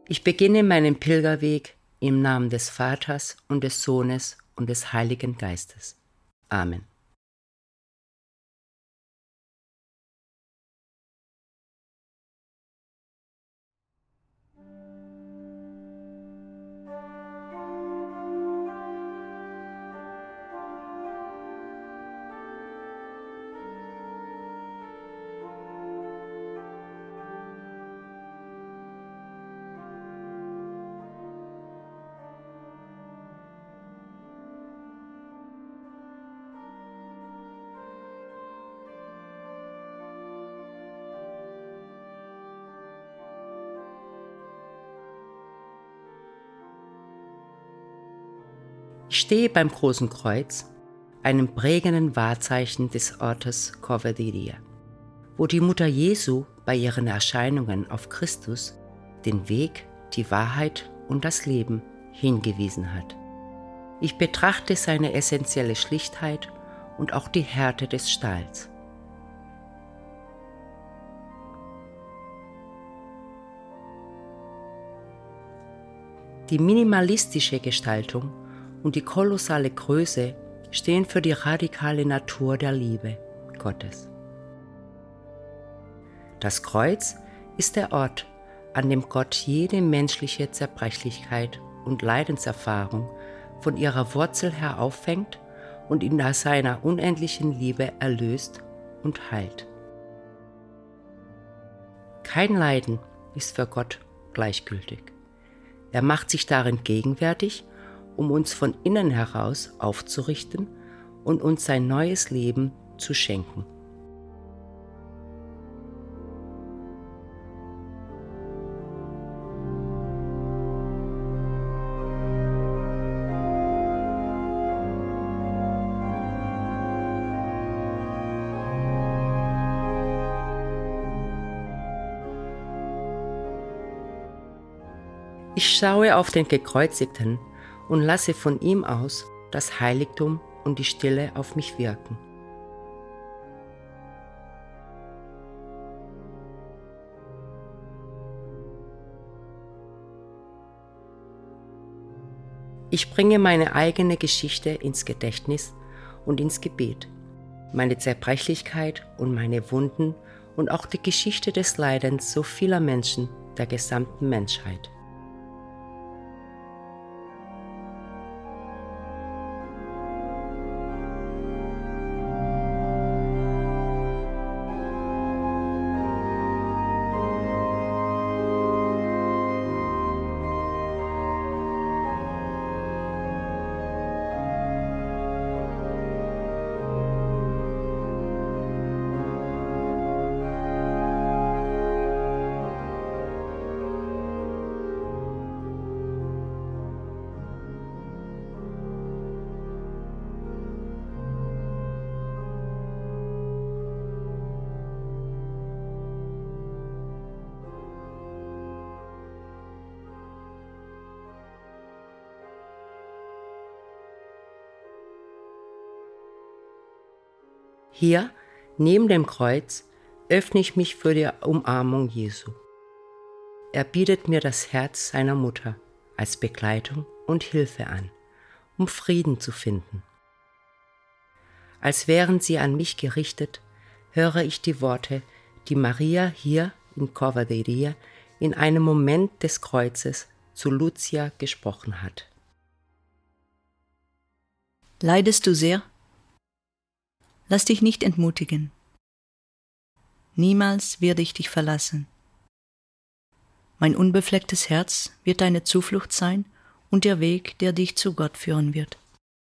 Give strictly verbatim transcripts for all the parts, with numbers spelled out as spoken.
Ich beginne meinen Pilgerweg im Namen des Vaters und des Sohnes und des Heiligen Geistes. Amen. Ich stehe beim Großen Kreuz, einem prägenden Wahrzeichen des Ortes Cova d'Iria, wo die Mutter Jesu bei ihren Erscheinungen auf Christus den Weg, die Wahrheit und das Leben hingewiesen hat. Ich betrachte seine essentielle Schlichtheit und auch die Härte des Stahls. Die minimalistische Gestaltung und die kolossale Größe stehen für die radikale Natur der Liebe Gottes. Das Kreuz ist der Ort, an dem Gott jede menschliche Zerbrechlichkeit und Leidenserfahrung von ihrer Wurzel her auffängt und in seiner unendlichen Liebe erlöst und heilt. Kein Leiden ist für Gott gleichgültig. Er macht sich darin gegenwärtig, um uns von innen heraus aufzurichten und uns sein neues Leben zu schenken. Ich schaue auf den Gekreuzigten und lasse von ihm aus das Heiligtum und die Stille auf mich wirken. Ich bringe meine eigene Geschichte ins Gedächtnis und ins Gebet, meine Zerbrechlichkeit und meine Wunden und auch die Geschichte des Leidens so vieler Menschen der gesamten Menschheit. Hier, neben dem Kreuz, öffne ich mich für die Umarmung Jesu. Er bietet mir das Herz seiner Mutter als Begleitung und Hilfe an, um Frieden zu finden. Als wären sie an mich gerichtet, höre ich die Worte, die Maria hier in Cova d'Iria in einem Moment des Kreuzes zu Lucia gesprochen hat. Leidest du sehr? Lass dich nicht entmutigen. Niemals werde ich dich verlassen. Mein unbeflecktes Herz wird deine Zuflucht sein und der Weg, der dich zu Gott führen wird.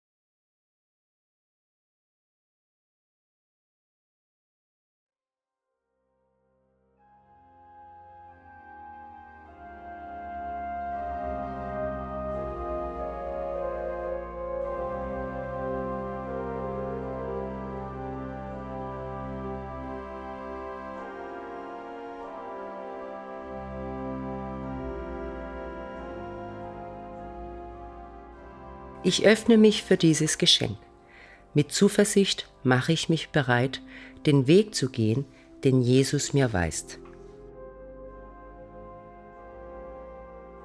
Ich öffne mich für dieses Geschenk. Mit Zuversicht mache ich mich bereit, den Weg zu gehen, den Jesus mir weist.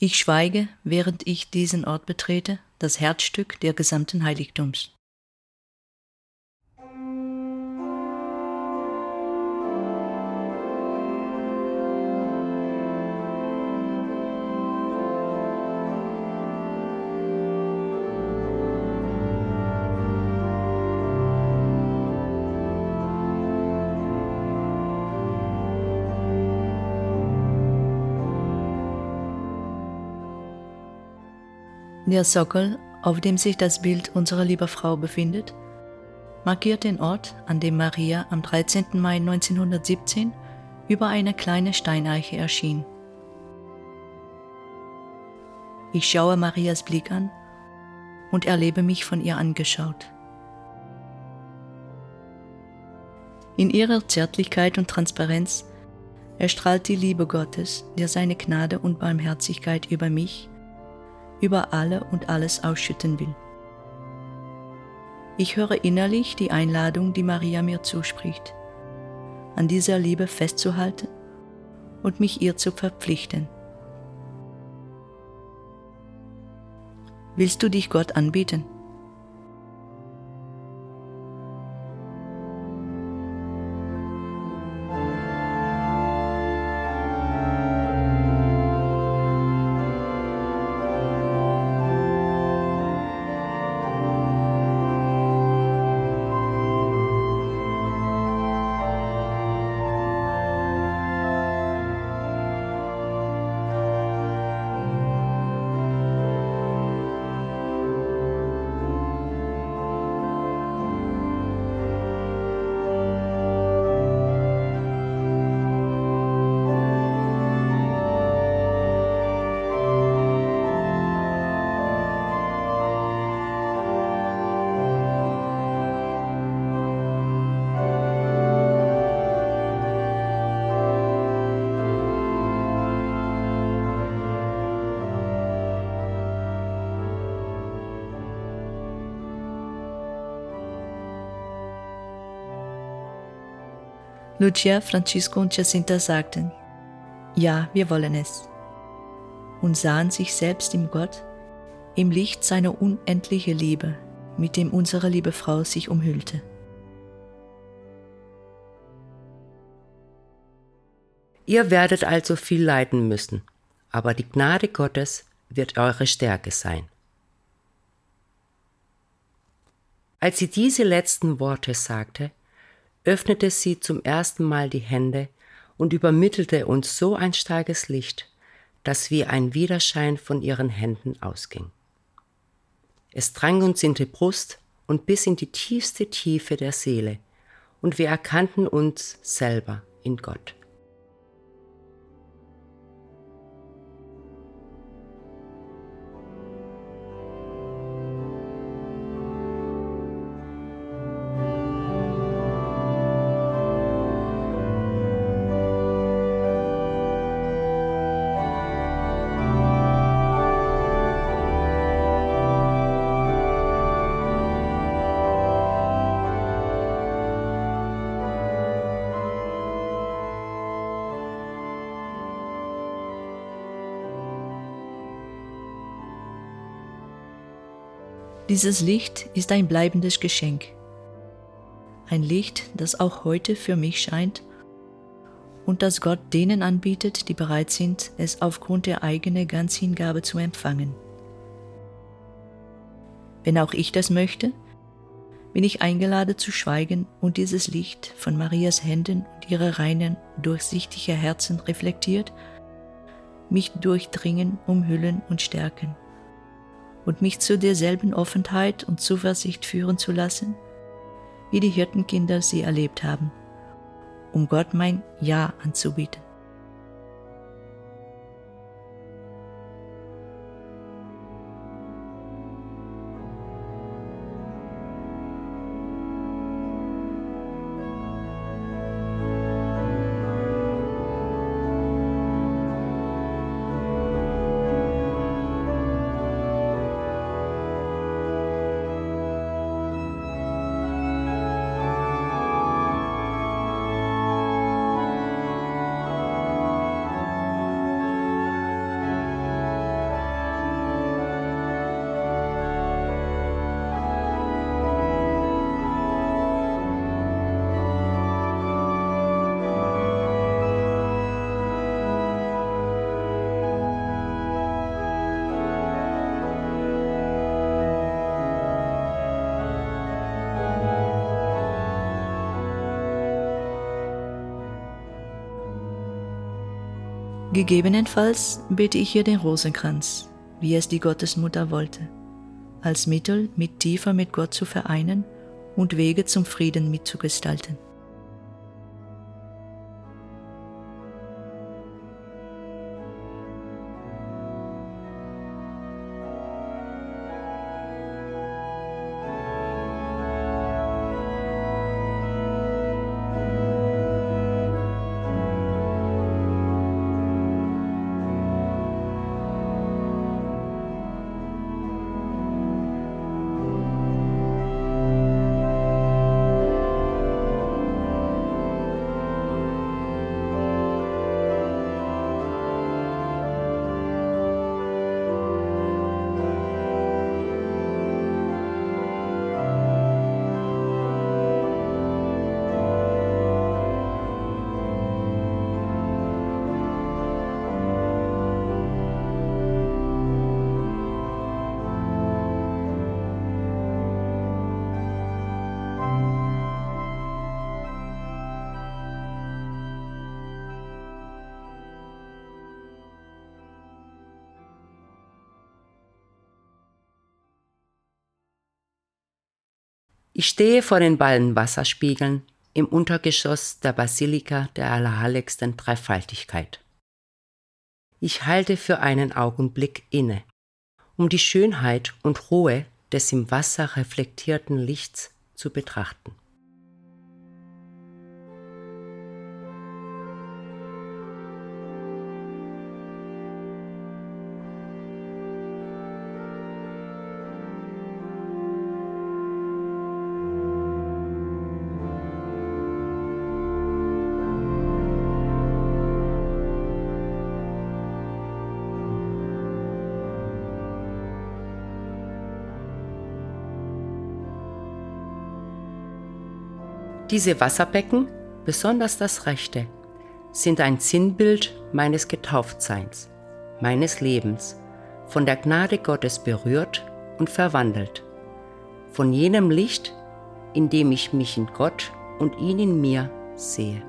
Ich schweige, während ich diesen Ort betrete, das Herzstück der gesamten Heiligtums. Der Sockel, auf dem sich das Bild unserer lieben Frau befindet, markiert den Ort, an dem Maria am dreizehnten Mai neunzehnhundertsiebzehn über eine kleine Steineiche erschien. Ich schaue Marias Blick an und erlebe mich von ihr angeschaut. In ihrer Zärtlichkeit und Transparenz erstrahlt die Liebe Gottes, der seine Gnade und Barmherzigkeit über mich, über alle und alles ausschütten will. Ich höre innerlich die Einladung, die Maria mir zuspricht, an dieser Liebe festzuhalten und mich ihr zu verpflichten. Willst du dich Gott anbieten? Lucia, Francisco und Jacinta sagten, ja, wir wollen es, und sahen sich selbst im Gott, im Licht seiner unendlichen Liebe, mit dem unsere liebe Frau sich umhüllte. Ihr werdet also viel leiden müssen, aber die Gnade Gottes wird eure Stärke sein. Als sie diese letzten Worte sagte, öffnete sie zum ersten Mal die Hände und übermittelte uns so ein starkes Licht, dass wie ein Widerschein von ihren Händen ausging. Es drang uns in die Brust und bis in die tiefste Tiefe der Seele, und wir erkannten uns selber in Gott. Dieses Licht ist ein bleibendes Geschenk. Ein Licht, das auch heute für mich scheint und das Gott denen anbietet, die bereit sind, es aufgrund der eigenen Ganzhingabe zu empfangen. Wenn auch ich das möchte, bin ich eingeladen zu schweigen und dieses Licht von Marias Händen und ihrer reinen, durchsichtigen Herzen reflektiert, mich durchdringen, umhüllen und stärken und mich zu derselben Offenheit und Zuversicht führen zu lassen, wie die Hirtenkinder sie erlebt haben, um Gott mein Ja anzubieten. Gegebenenfalls bete ich ihr den Rosenkranz, wie es die Gottesmutter wollte, als Mittel, mich tiefer mit Gott zu vereinen und Wege zum Frieden mitzugestalten. Ich stehe vor den beiden Wasserspiegeln im Untergeschoss der Basilika der Allerheiligsten Dreifaltigkeit. Ich halte für einen Augenblick inne, um die Schönheit und Ruhe des im Wasser reflektierten Lichts zu betrachten. Diese Wasserbecken, besonders das rechte, sind ein Sinnbild meines Getauftseins, meines Lebens, von der Gnade Gottes berührt und verwandelt, von jenem Licht, in dem ich mich in Gott und ihn in mir sehe.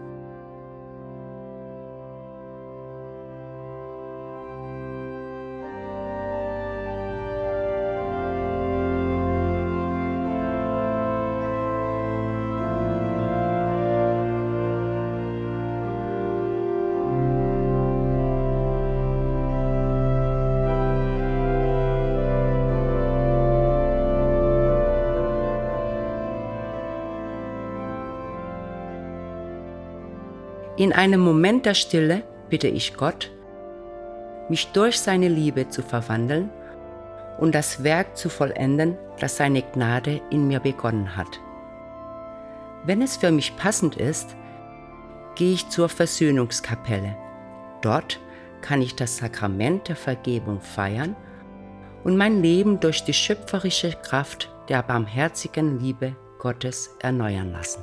In einem Moment der Stille bitte ich Gott, mich durch seine Liebe zu verwandeln und das Werk zu vollenden, das seine Gnade in mir begonnen hat. Wenn es für mich passend ist, gehe ich zur Versöhnungskapelle. Dort kann ich das Sakrament der Vergebung feiern und mein Leben durch die schöpferische Kraft der barmherzigen Liebe Gottes erneuern lassen.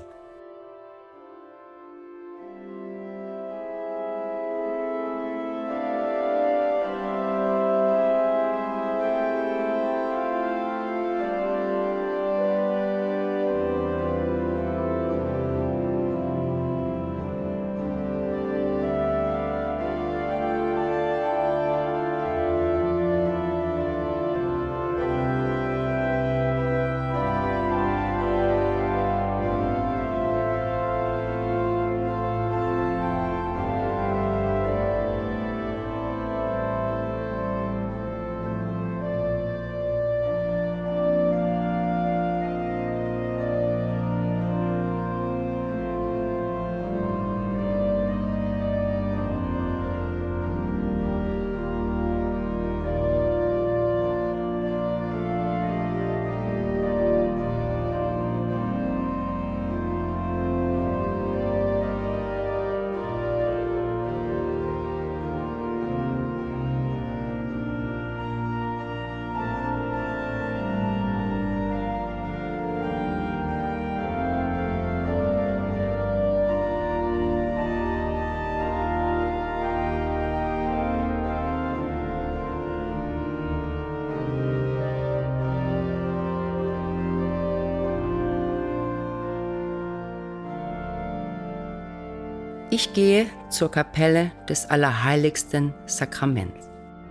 Ich gehe zur Kapelle des Allerheiligsten Sakraments.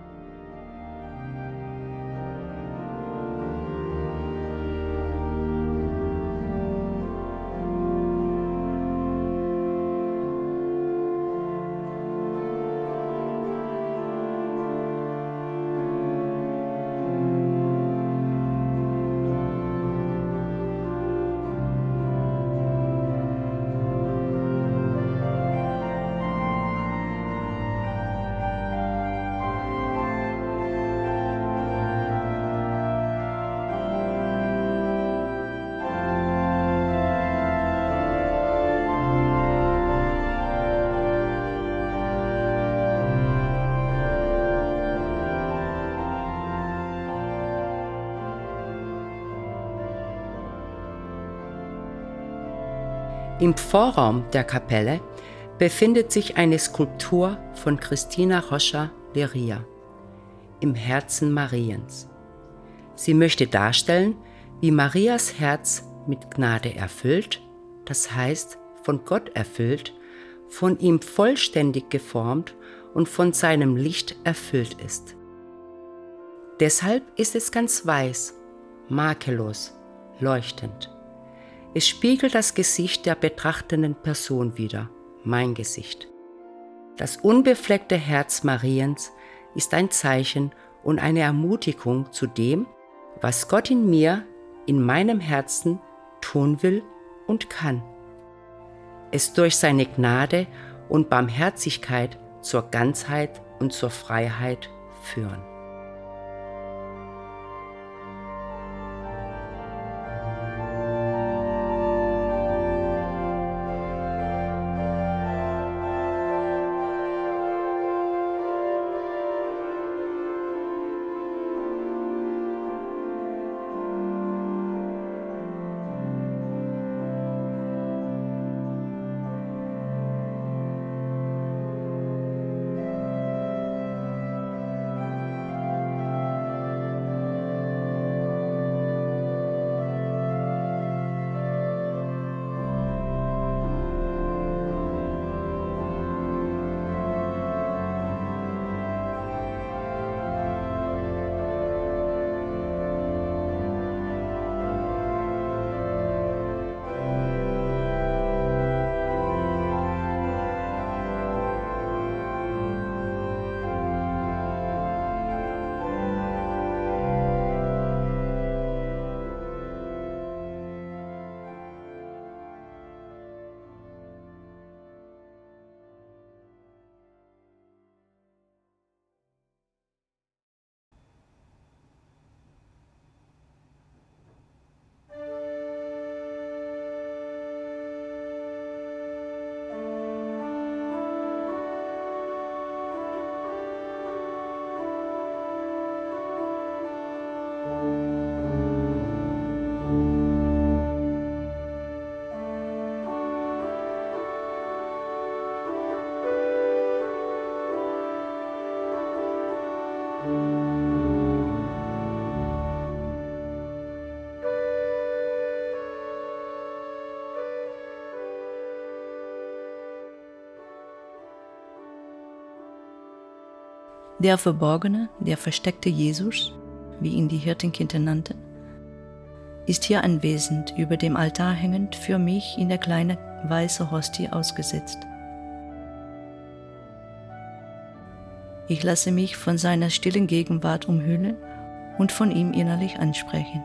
Im Vorraum der Kapelle befindet sich eine Skulptur von Cristina Rocha Leria im Herzen Mariens. Sie möchte darstellen, wie Marias Herz mit Gnade erfüllt, das heißt von Gott erfüllt, von ihm vollständig geformt und von seinem Licht erfüllt ist. Deshalb ist es ganz weiß, makellos, leuchtend. Es spiegelt das Gesicht der betrachtenden Person wider, mein Gesicht. Das unbefleckte Herz Mariens ist ein Zeichen und eine Ermutigung zu dem, was Gott in mir, in meinem Herzen tun will und kann. Es durch seine Gnade und Barmherzigkeit zur Ganzheit und zur Freiheit führen. Der verborgene, der versteckte Jesus, wie ihn die Hirtenkinder nannten, ist hier anwesend, über dem Altar hängend, für mich in der kleinen weißen Hostie ausgesetzt. Ich lasse mich von seiner stillen Gegenwart umhüllen und von ihm innerlich ansprechen.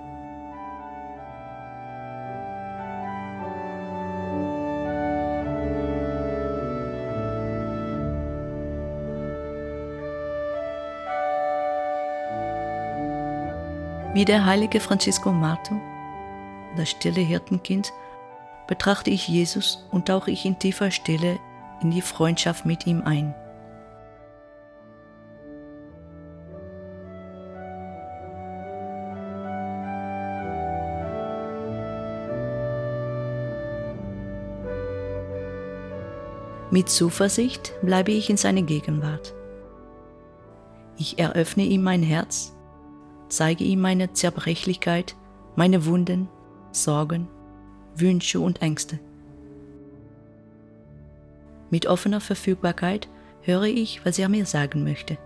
Wie der heilige Francisco Marto, das stille Hirtenkind, betrachte ich Jesus und tauche ich in tiefer Stille in die Freundschaft mit ihm ein. Mit Zuversicht bleibe ich in seiner Gegenwart. Ich eröffne ihm mein Herz, zeige ihm meine Zerbrechlichkeit, meine Wunden, Sorgen, Wünsche und Ängste. Mit offener Verfügbarkeit höre ich, was er mir sagen möchte.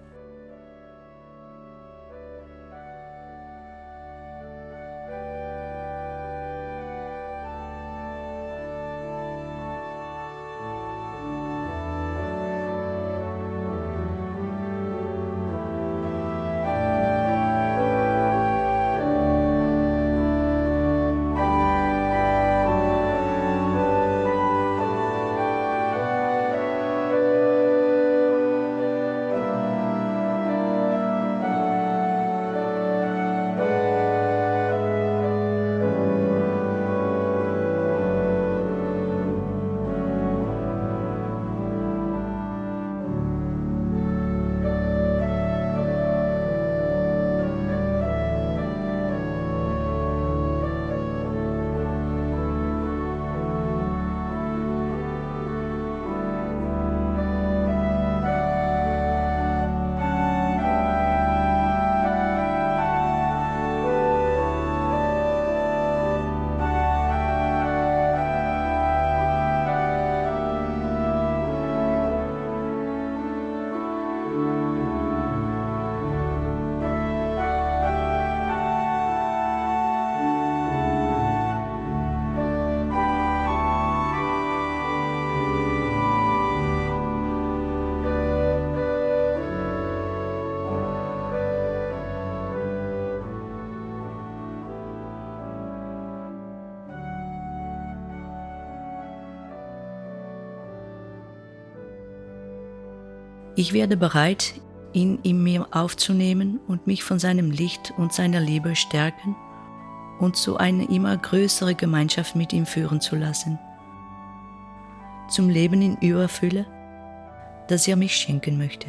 Ich werde bereit, ihn in mir aufzunehmen und mich von seinem Licht und seiner Liebe stärken und zu einer immer größeren Gemeinschaft mit ihm führen zu lassen. Zum Leben in Überfülle, das er mich schenken möchte.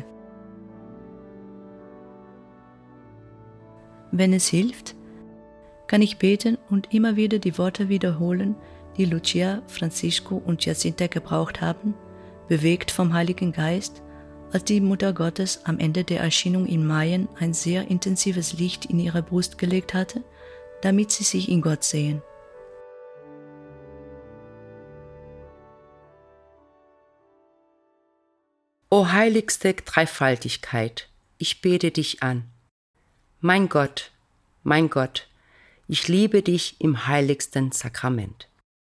Wenn es hilft, kann ich beten und immer wieder die Worte wiederholen, die Lucia, Francisco und Jacinta gebraucht haben, bewegt vom Heiligen Geist, als die Mutter Gottes am Ende der Erscheinung in Mayen ein sehr intensives Licht in ihre Brust gelegt hatte, damit sie sich in Gott sehen. O heiligste Dreifaltigkeit, ich bete dich an. Mein Gott, mein Gott, ich liebe dich im heiligsten Sakrament.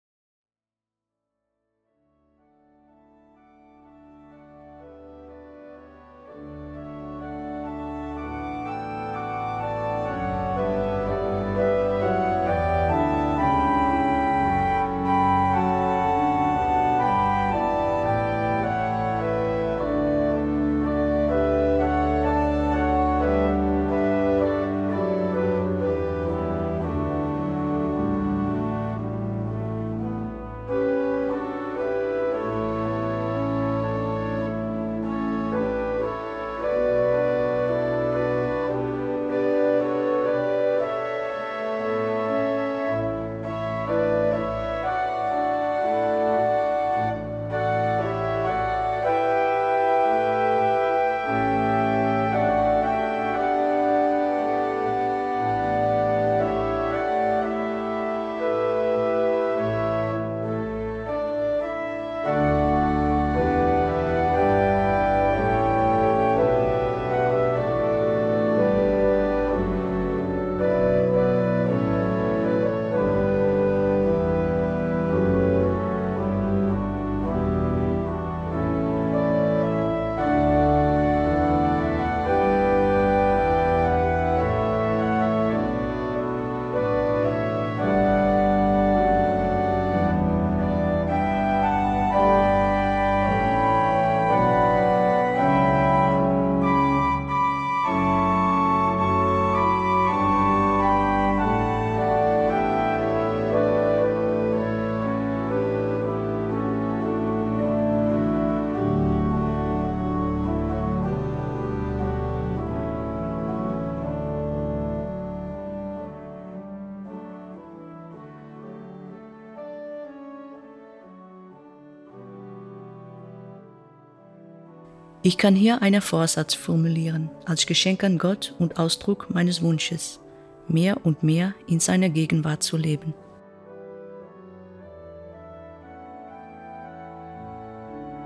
Ich kann hier einen Vorsatz formulieren, als Geschenk an Gott und Ausdruck meines Wunsches, mehr und mehr in seiner Gegenwart zu leben.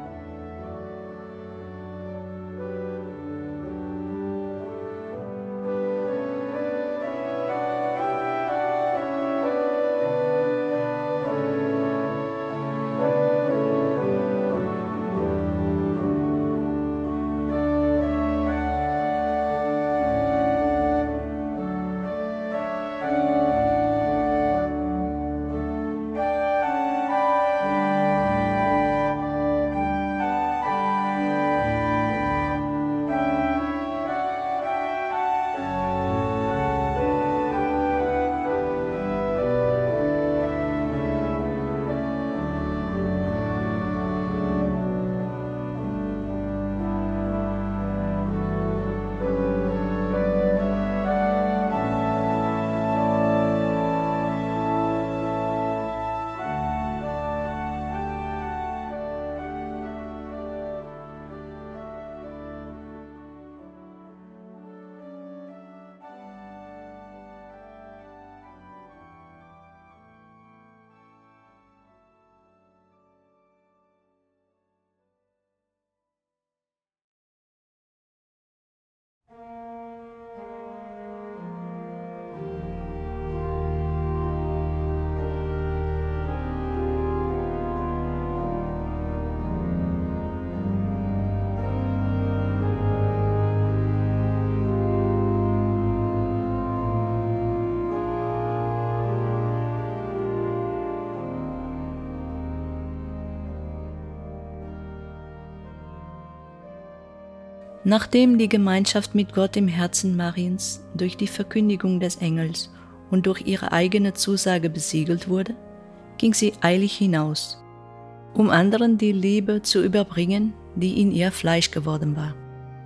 Nachdem die Gemeinschaft mit Gott im Herzen Mariens durch die Verkündigung des Engels und durch ihre eigene Zusage besiegelt wurde, ging sie eilig hinaus, um anderen die Liebe zu überbringen, die in ihr Fleisch geworden war.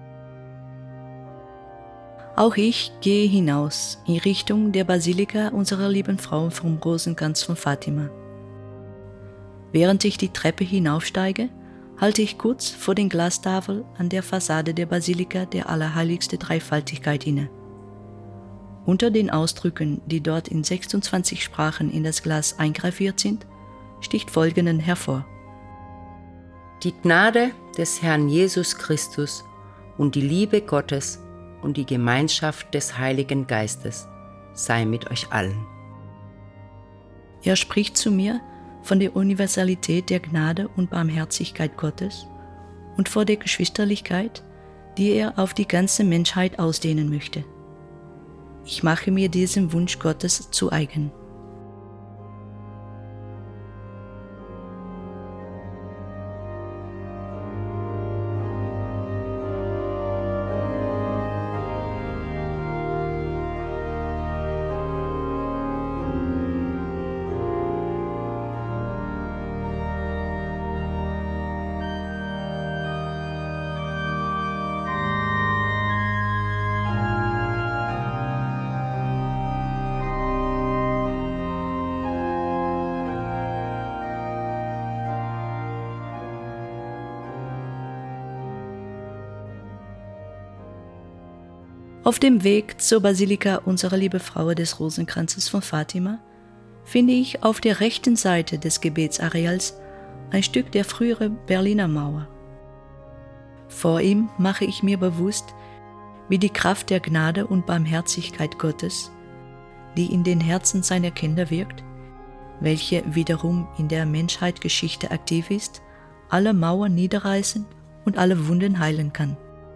Auch ich gehe hinaus in Richtung der Basilika unserer lieben Frau vom Rosenkranz von Fatima. Während ich die Treppe hinaufsteige, halte ich kurz vor den Glastafeln an der Fassade der Basilika der Allerheiligste Dreifaltigkeit inne. Unter den Ausdrücken, die dort in sechsundzwanzig Sprachen in das Glas eingraviert sind, sticht folgenden hervor: Die Gnade des Herrn Jesus Christus und die Liebe Gottes und die Gemeinschaft des Heiligen Geistes sei mit euch allen. Er spricht zu mir von der Universalität der Gnade und Barmherzigkeit Gottes und vor der Geschwisterlichkeit, die er auf die ganze Menschheit ausdehnen möchte. Ich mache mir diesen Wunsch Gottes zu eigen. Auf dem Weg zur Basilika unserer lieben Frau des Rosenkranzes von Fatima finde ich auf der rechten Seite des Gebetsareals ein Stück der früheren Berliner Mauer. Vor ihm mache ich mir bewusst, wie die Kraft der Gnade und Barmherzigkeit Gottes, die in den Herzen seiner Kinder wirkt, welche wiederum in der Menschheitsgeschichte aktiv ist, alle Mauern niederreißen und alle Wunden heilen kann.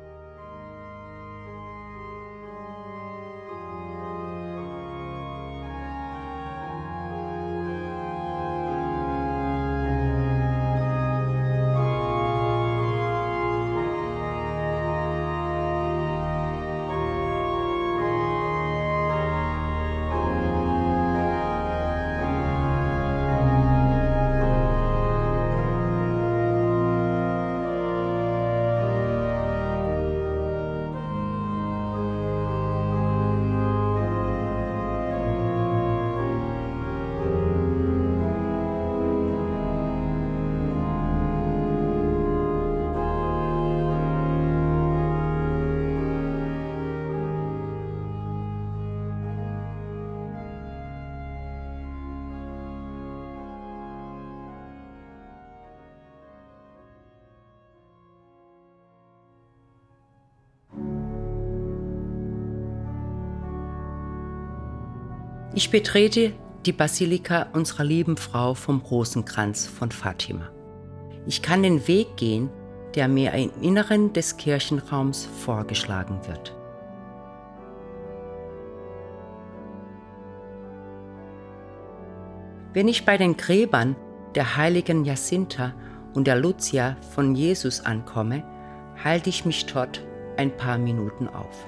Ich betrete die Basilika unserer lieben Frau vom Rosenkranz von Fatima. Ich kann den Weg gehen, der mir im Inneren des Kirchenraums vorgeschlagen wird. Wenn ich bei den Gräbern der heiligen Jacinta und der Lucia von Jesus ankomme, halte ich mich dort ein paar Minuten auf.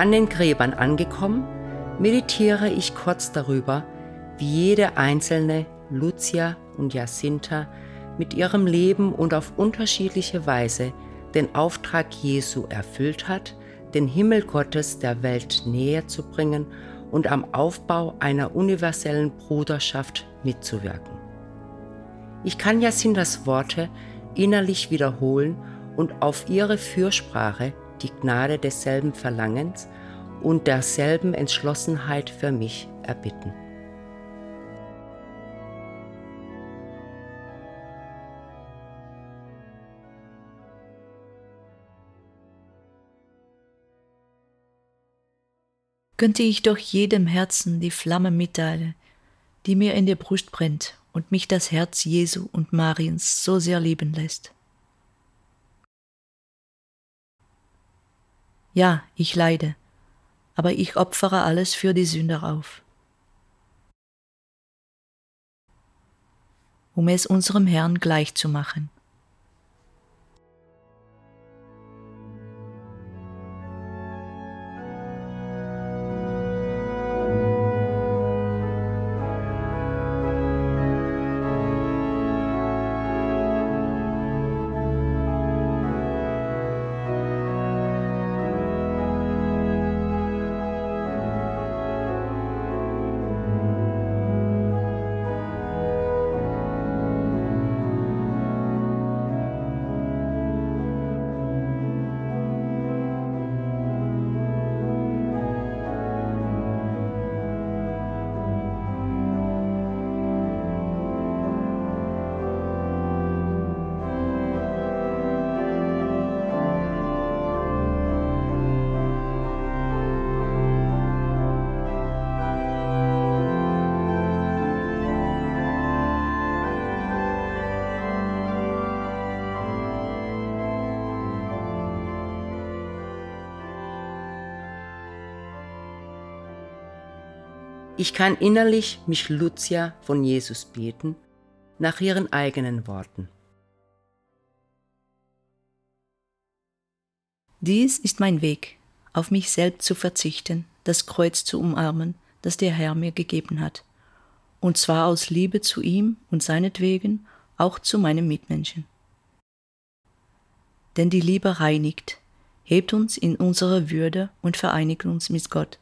An den Gräbern angekommen, meditiere ich kurz darüber, wie jede einzelne Lucia und Jacinta mit ihrem Leben und auf unterschiedliche Weise den Auftrag Jesu erfüllt hat, den Himmel Gottes der Welt näher zu bringen und am Aufbau einer universellen Bruderschaft mitzuwirken. Ich kann Jacintas Worte innerlich wiederholen und auf ihre Fürsprache die Gnade desselben Verlangens und derselben Entschlossenheit für mich erbitten. Könnte ich doch jedem Herzen die Flamme mitteilen, die mir in der Brust brennt und mich das Herz Jesu und Mariens so sehr lieben lässt. Ja, ich leide, aber ich opfere alles für die Sünder auf, um es unserem Herrn gleich zu machen. Ich kann innerlich mich Lucia von Jesus beten, nach ihren eigenen Worten. Dies ist mein Weg, auf mich selbst zu verzichten, das Kreuz zu umarmen, das der Herr mir gegeben hat, und zwar aus Liebe zu ihm und seinetwegen auch zu meinen Mitmenschen. Denn die Liebe reinigt, hebt uns in unsere Würde und vereinigt uns mit Gott.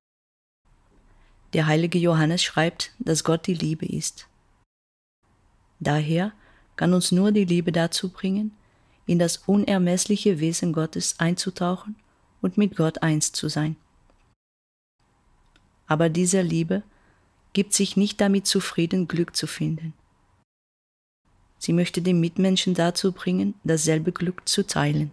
Der heilige Johannes schreibt, dass Gott die Liebe ist. Daher kann uns nur die Liebe dazu bringen, in das unermessliche Wesen Gottes einzutauchen und mit Gott eins zu sein. Aber diese Liebe gibt sich nicht damit zufrieden, Glück zu finden. Sie möchte den Mitmenschen dazu bringen, dasselbe Glück zu teilen.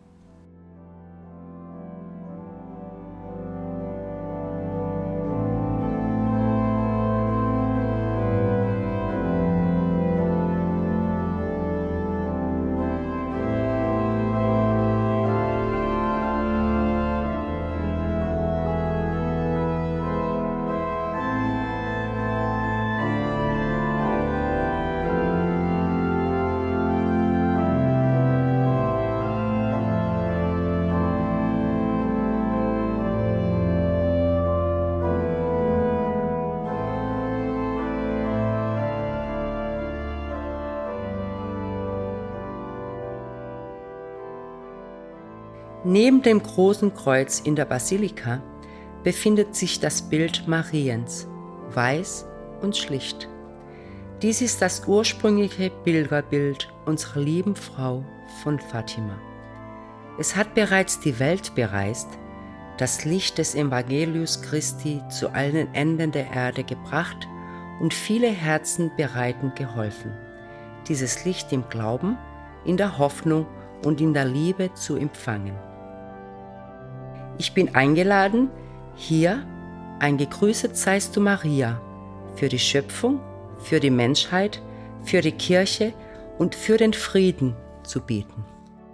Neben dem großen Kreuz in der Basilika befindet sich das Bild Mariens, weiß und schlicht. Dies ist das ursprüngliche Pilgerbild unserer lieben Frau von Fatima. Es hat bereits die Welt bereist, das Licht des Evangeliums Christi zu allen Enden der Erde gebracht und viele Herzen bereitend geholfen, dieses Licht im Glauben, in der Hoffnung und in der Liebe zu empfangen. Ich bin eingeladen, hier ein Gegrüßet seist du Maria, für die Schöpfung, für die Menschheit, für die Kirche und für den Frieden zu beten.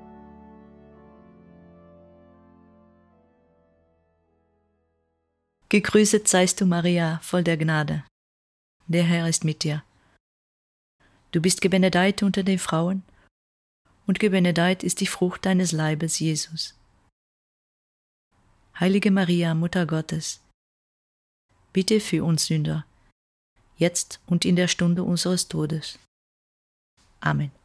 Gegrüßet seist du, Maria, voll der Gnade. Der Herr ist mit dir. Du bist gebenedeit unter den Frauen, und gebenedeit ist die Frucht deines Leibes, Jesus. Heilige Maria, Mutter Gottes, bitte für uns Sünder, jetzt und in der Stunde unseres Todes. Amen.